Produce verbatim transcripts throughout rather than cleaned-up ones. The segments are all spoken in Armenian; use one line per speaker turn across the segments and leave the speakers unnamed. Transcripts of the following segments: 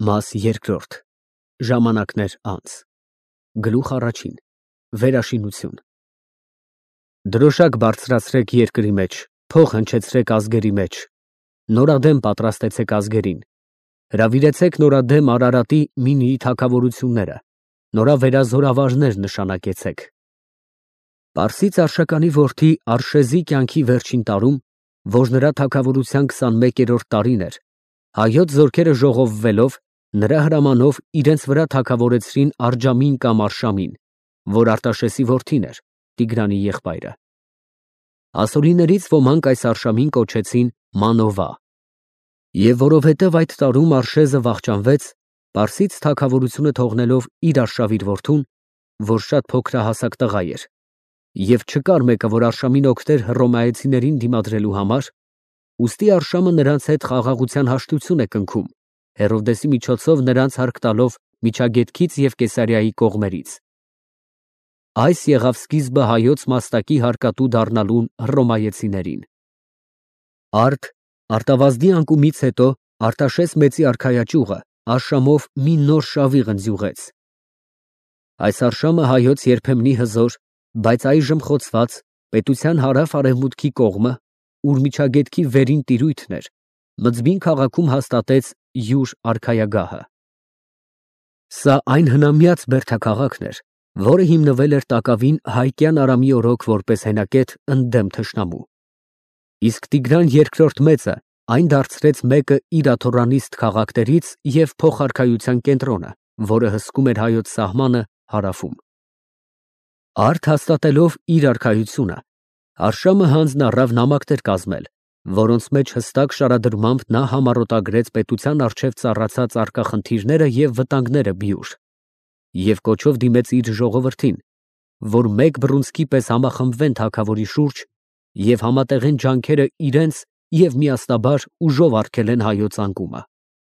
Մաս երկրորդ ժամանակներ անց գլուխ առաջին վերաշինություն Դրոշակ բարձրացրեք երկրի մեջ, փող հնչեցրեք ազգերի մեջ, նորադեմ պատրաստեցեք ազգերին, հրավիրեցեք նորադեմ Արարատի Մինիի թագավորությունները, նորավերազորավարներ նշանակեցեք։ Պարսից Արշականի որդի Արշեզի կյանքի վերջին տարում, որ նրա թագավորության քսանմեկերորդ տարին էր, հայոց զորքերը ժողովվելով, նրա հրամանով իրենց վրա թագավորեցրին Արջամին կամ Արշամին, որ Արտաշեսի որդին էր, Տիգրանի եղբայրը։ Ասորիներից ոմանք այս Արշամին կոչեցին Մանովա։ Եվ որովհետև այդ տարում Արշեզը վախճանվեց, Պարսից թագավորությունը թողնելով իր արշավիր որդուն, որ շատ փոքրահասակ տղա էր, և չկար մեկը, որ Արշամին օգներ հռոմեացիներին դիմադրելու համար, ուստի Արշամը նրանց հետ խաղաղության հաշտություն է կնքում, Հերովդեսի միջոցով նրանց հարկ տալով Միջագետքից և Կեսարիայի կողմերից։ Այս եղավ սկիզբը հայոց մաստակի հարկատու դառնալուն հռոմեացիներին։ Արդ Արտավազդի անկումից հետո Արտաշես մեծի արքայաճյուղը Արշամով մի նոր շավիղ ընձյուղեց։ Այս Արշամը հայոց երբեմնի հզոր, բայց այժմ խոցված պետության հարավ-արևմուտքի կողմը, ուր Միջագետքի վերին տիրույթն էր, Մզբին քաղաքում հաստատեց յուր արքայագահը։ Սա այն հնամյաց բերդաքաղաքն էր, որը հիմնվել էր տակավին Հայկյան Արամի օրոք որպես հենակետ ընդդեմ թշնամու։ Իսկ Տիգրան երկրորդ մեծը այն դարձրեց մեկը իր աթոռանիստ քաղաքներից և փոխարքայության կենտրոնը, որը հսկում էր հայոց սահմանը հարավում։ Արդ հաստատելով իր արքայությունը, Արշամը հանձն առավ նամակներ կազմել, որոնց մեջ հստակ շարադրմամբ նա համառոտագրեց պետության առջև ծառացած արկախնդիրները և վտանգները բյուր, և կոչով դիմեց իր ժողովրդին, որ մեկ բռունցքի պես համախմբվեն թագավորի շուրջ և համատեղեն ջանքերը իրենց և միասնաբար ուժով արգելեն հայոց անկումը։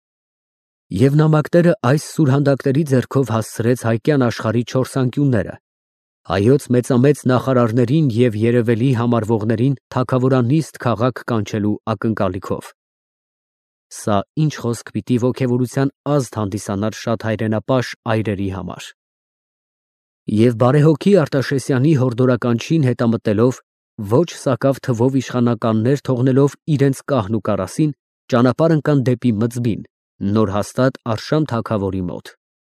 Եվ նամակները այս սուրհանդակների ձեռքով հասցրեց հայկյան աշխարհի չորս անկյունները, հայոց մեծամեծ նախարարներին և երևելի համարվողներին թագավորանիստ քաղաք կանչելու ակնկալիքով։ Սա ինչ խոսք պիտի ոգևորության ազդ հանդիսանար շատ հայրենապաշ այրերի համար։ Եվ բարեհոգի Արտաշեսյանի հորդորականչին հետամտելով, ոչ սակավ թվով իշխանականներ թողնելով իրենց կահն ու կարասին, ճանապարհ ընկան դեպի Մզբին, նոր հաստատ Արշամ թագավորի մոտ։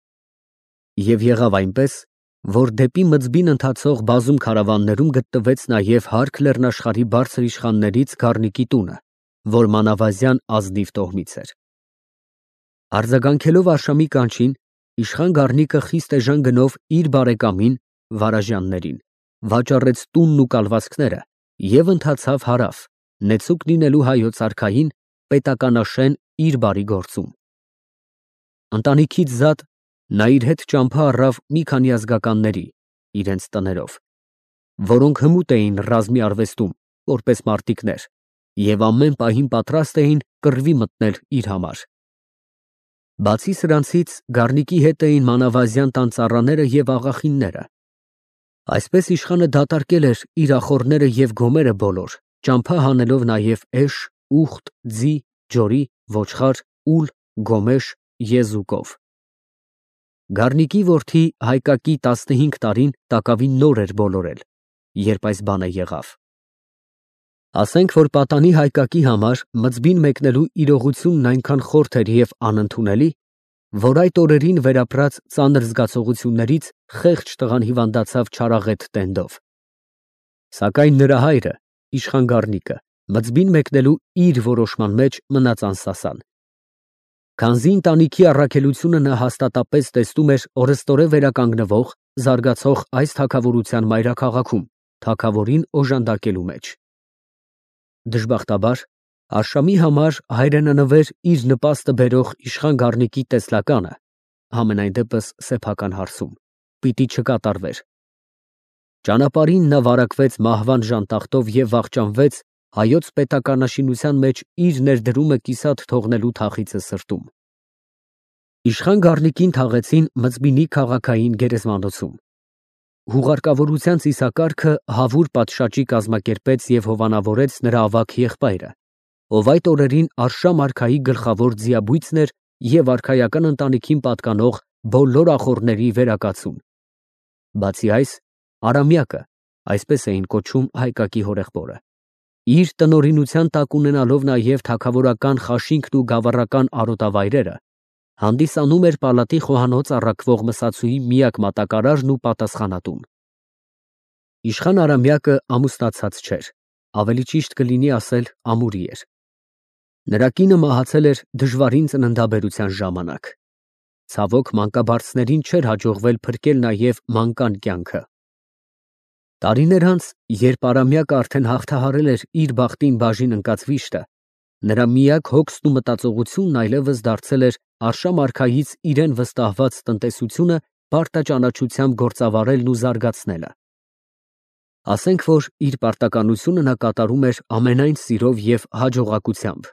Եվ եղավ այնպես, որ դեպի Մզբին ընթացող բազում քարավաններում գտնվեց նաև Հարք լեռնաշխարհի բարձր իշխաններից Գառնիկի տունը, որ մանավազյան ազնիվ տոհմից էր։ Արձագանքելով Արշամի կանչին, իշխան Գառնիկը խիստ էժան գնով իր բարեկամին Վարաժյաններին վաճառեց տունն ու կալվածքները և ընթացավ հարավ, նեցուկ լինելու հայոց արքային պետականաշեն իր բարի գործում։ Ընտանիքից զատ նա իր հետ ճամփա առավ մի քանի ազգականների, իրենց տներով, որոնք հմուտ էին ռազմի արվեստում, որպես մարտիկներ, և ամեն պահին պատրաստ էին կռվի մտնել իր համար։ Բացի սրանցից, Գառնիկի հետ էին մանավազյան տան ծառաները և աղախինները։ Այսպես իշխանը դատարկել էր իր ախոռները և գոմերը բոլոր, ճամփա հանելով նաև էշ, ուխտ, ձի, ջորի, ոչխար, ուլ, գոմեշ, եզուկով։ Գառնիկի որդի Հայկակի տասնհինգ տարին տակավին նոր էր բոլորել, երբ այս բանը եղավ։ Ասենք, որ պատանի Հայկակի համար Մզբին մեկնելու իրողությունն այնքան խորթ էր և անընդունելի, որ այդ օրերին վերապրած ծանր զգացողություններից խեղճ տղան հիվանդացավ չարաղետ տենդով։ Սակայն նրա հայրը, իշխան Գառնիկը, Մզբին մեկնելու իր որոշման մեջ մնաց անսասան։ Քանզի ընտանիքի առաքելությունը նա հաստատապես տեսնում էր օրըստօրե վերականգնվող, զարգացող այս թագավորության մայրաքաղաքում, թագավորին օժանդակելու մեջ։ Դժբախտաբար, Արշամի համար հայրենանվեր իր նպաստը բերող իշխան Գառնիկի տեսլականը, համենայն դեպս սեփական հարցում, պիտի չկատարվեր։ Ճանապարհին նա վարակվեց մահվան ժանտախտով և վախճանվեց հայոց պետականաշինության մեջ իր ներդրումը կիսատ թողնելու թախիծը սրտում։ Իշխան Գառնիկին թաղեցին Մզբինի քաղաքային գերեզմանոցում։ Հուղարկավորության ծիսակարգը Հավուր պատշաճի կազմակերպեց և հովանավորեց նրա ավագ եղբայրը, ով այդ օրերին Արշամ արքայի գլխավոր ձիաբույծն էր և արքայական ընտանիքին պատկանող բոլոր ախոռների վերակացուն։ Բացի այս, Արամյակը, այսպես էին կոչում Հայկակի հորեղբորը, իր տնօրինության տակ ունենալով նաև թագավորական խաշինքն ու գավառական արոտավայրերը, հանդիսանում էր պալատի խոհանոց առաքվող մսացուի միակ մատակարարն ու պատասխանատուն։ Իշխան Արամյակը ամուսնացած չէր, ավելի ճիշտ կլինի ասել ամուրի էր։ Նրա կինը մահացել էր դժվարին ծննդաբերության ժամանակ։ Ցավոք, մանկաբարձներին չէր հաջողվել փրկել նաև մանկան կյանքը։ Տարիներ անց, երբ Արամյակը արդեն հաղթահարել էր իր բախտին բաժին ընկած վիշտը, նրա միակ հոգսն ու մտածողությունն այլևս դարձել էր Արշամարքայից իրեն վստահված տնտեսությունը պարտաճանաչությամբ գործավարելն ու զարգացնելը։ Ասենք, որ իր պարտականությունը նա կատարում էր ամենայն սիրով և հաջողակությամբ։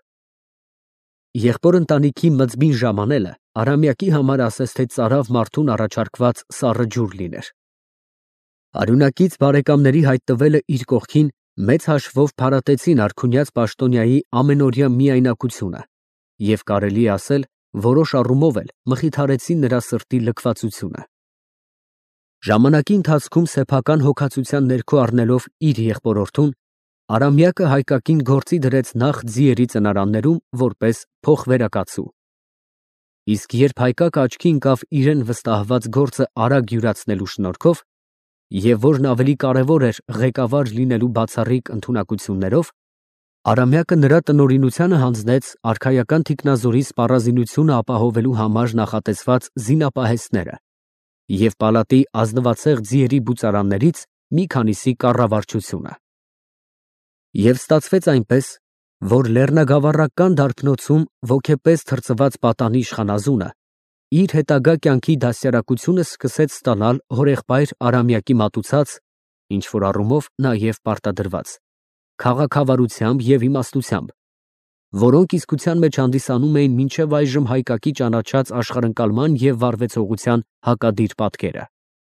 Եղբոր ընտանիքի մզմին ժամանելը Արամյակի համար ասես թե ծարավ մարդուն առաջարկված սառը ջուր լիներ։ Արյունակից բարեկամների հայտնվելը իր կողքին մեծ հաշվով փարատեցին արքունյաց պաշտոնյայի ամենօրյա միայնակությունը և կարելի է ասել, որոշ առումով էլ մխիթարեցին նրա սրտի լքվածությունը։ Ժամանակի ընթացքում սեփական հոգացության ներքո առնելով իր եղբորորդուն, Արամյակը Հայկակին գործի դրեց նախ ձիերի ծնարաններում որպես փոխվերակացու։ Իսկ երբ Հայկակը աչքի ընկավ իրեն վստահված գործը արագ յուրացնելու շնորհքով, և որն ավելի կարևոր էր ղեկավար լինելու բացառիկ ընդունակություններով, Արամյակը նրա տնօրինությանը հանձնեց արքայական թիկնազորի սպառազինությունը ապահովելու համար նախատեսված զինապահեստները և պալատի ազնվացեղ ձիերի բուծարաններից մի քանիսի կառավարչությունը։ Եվ ստացվեց այնպես, որ լեռնագավառական դարբնոցում ոգեպես թրծված պատանի իշխանազունը իր հետագա կյանքի դաստիարակությունը սկսեց ստանալ հորեղբայր Արամյակի մատուցած, ինչ-որ առումով նաև պարտադրված, քաղաքավարությամբ և իմաստությամբ, որոնք իսկության մեջ հանդիսանում էին մինչև այժմ Հայկակի ճանաչած աշխարհընկալման և վարվեցողության հակադիր պատկերը։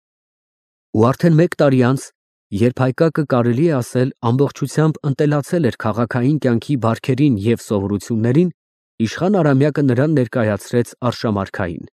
Ու արդեն մեկ տարի անց, երբ Հայկակը կարելի է ասել ամբողջությամբ ընտելացել էր քաղաքային կյանքի բարքերին և սովորություններին, իշխան Արամյակը նրան ներկայացրեց Արշամարքային։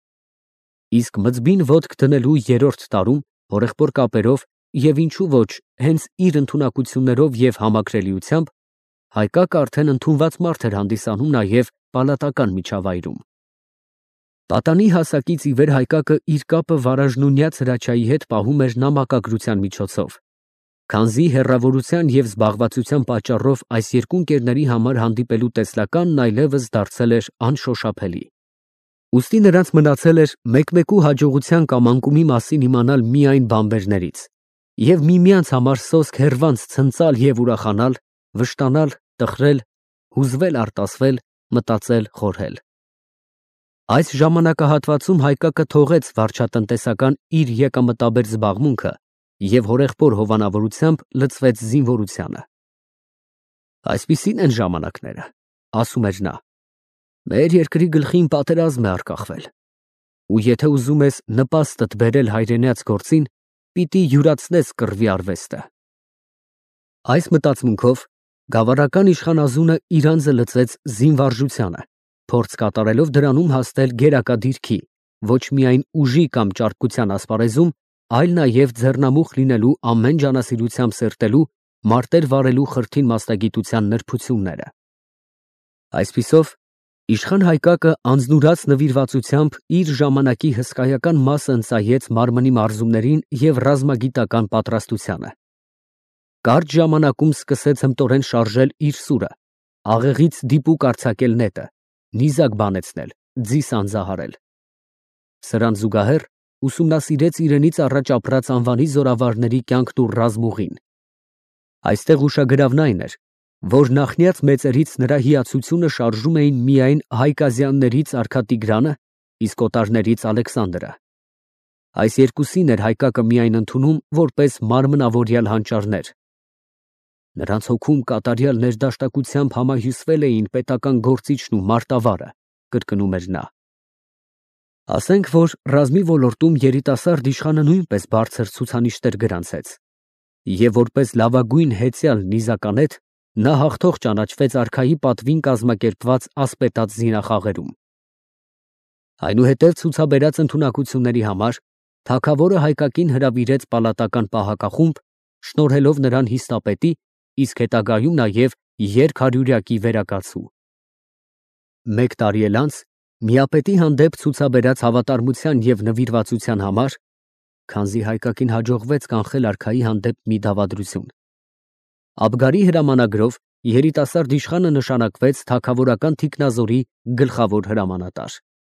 Իսկ մզմին ոտք դնելու երրորդ տարում հորեղբոր կապերով և ինչու ոչ հենց իր ընդունակություններով և համակրելիությամբ Հայկակը արդեն ընդունված մարդ էր հանդիսանում նաև պալատական միջավայրում։ Պատանի հասակից ի վեր Հայկակը իր կապը Վարաժնունյաց հրաչյայի հետ պահում էր նամակագրության միջոցով, քանզի հեռավորության և զբաղվածության պատճառով այս երկու ընկերների համար հանդիպելու տեսլականն այլևս դարձել էր անշոշափելի։ Ուստի նրանց մնացել էր մեկմեկու հաջողության կամ անկումի մասին իմանալ միայն բանվերներից և միմյանց համար սոսկ հեռվանց ցնծալ և ուրախանալ, վշտանալ, տխրել, հուզվել, արտասվել, մտածել, խորհել։ Այս ժամանակահատվածում Հայկակը թողեց վարչատնտեսական իր եկամտաբեր զբաղմունքը և հորեղբոր հովանավորությամբ լծվեց զինվորությանը։ Այսպիսին են ժամանակները, ասում էր նա, մեր երկրի գլխին պատերազմ է առկախվել, ու եթե ուզում ես նպաստդ բերել հայրենյաց գործին, պիտի յուրացնես կռվի արվեստը։ Այս մտածմունքով գավառական իշխանազունը իր անձը լծեց զինվարժությանը, փորձ կատարելով դրանում հասնել գերակա դիրքի, ոչ միայն ուժի կամ ճարպկության ասպարեզում, այլ նաև ձեռնամուխ լինելու ամեն ջանասիրությամբ սերտելու, մարտեր վարելու խրթին մասնագիտության նրբությունները։ Այսպիսով, իշխան Հայկակը անձնուրաց նվիրվածությամբ իր ժամանակի հսկայական մասը ընծայեց մարմնի մարզումներին և ռազմագիտական պատրաստությանը։ Կարճ ժամանակում սկսեց հմտորեն շարժել իր սուրը, աղեղից դիպուկ արձակել նետը, նիզակ բանեցնել, ձի սանձահարել։ Սրան զուգահեռ ուսումնասիրեց իրենից առաջ ապրած անվանի զորավարների կյանքն ու ռազմուղին։ Այստեղ ուշագրավն այն էր, որ նախնյաց մեծերից նրա հիացությունը շարժում էին միայն Հայկազյաններից արքա Տիգրանը, իսկ օտարներից Ալեքսանդրը։ Այս երկուսին էր Հայկակը միայն ընդունում որպես մարմնավորյալ հանճարներ։ Նրանց հոգում կատարյալ ներդաշնակությամբ համահյուսվել էին պետական գործիչն ու մարտավարը, կրկնում էր նա։ Ասենք, որ ռազմի ոլորտում երիտասարդ իշխանը նույնպես բարձր ցուցանիշներ գրանցեց, և որպես լավագույն հեծյալ նիզականետ նա հաղթող ճանաչվեց արքայի պատվին կազմակերպված ասպետած զինախաղերում։ Այնուհետև ցուցաբերած ընդունակությունների համար թագավորը Հայկակին հրավիրեց պալատական պահակախումբ, շնորհելով նրան հիստապետի, իսկ հետագայում նաև երկհարյուրյակի վերակացու։ Մեկ տարի էլ անց միապետի հանդեպ ցուցաբերած հավատարմության և նվիրվածության համար, քանզի Հայկակին հաջողվեց կանխել արքայի հանդեպ մի դավադրություն, Աբգարի հրամանագրով երիտասարդ իշխանը նշանակվեց թագավորական թիկնազորի գլխավոր հրամանատար։